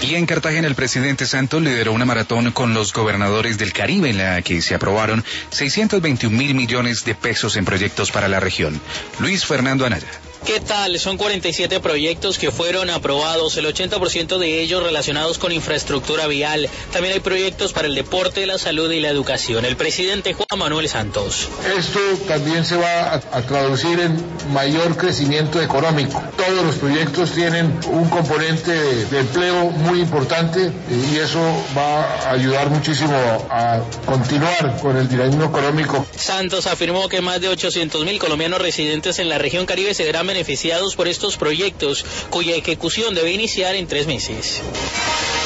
Y en Cartagena el presidente Santos lideró una maratón con los gobernadores del Caribe en la que se aprobaron 621.000 millones de pesos en proyectos para la región. Luis Fernando Anaya. ¿Qué tal? Son 47 proyectos que fueron aprobados, el 80% de ellos relacionados con infraestructura vial. También hay proyectos para el deporte, la salud y la educación. El presidente Juan Manuel Santos. Esto también se va a traducir en mayor crecimiento económico. Todos los proyectos tienen un componente de empleo muy importante y eso va a ayudar muchísimo a continuar con el dinamismo económico. Santos afirmó que más de 800.000 colombianos residentes en la región Caribe se verán beneficiados por estos proyectos, cuya ejecución debe iniciar en 3 meses.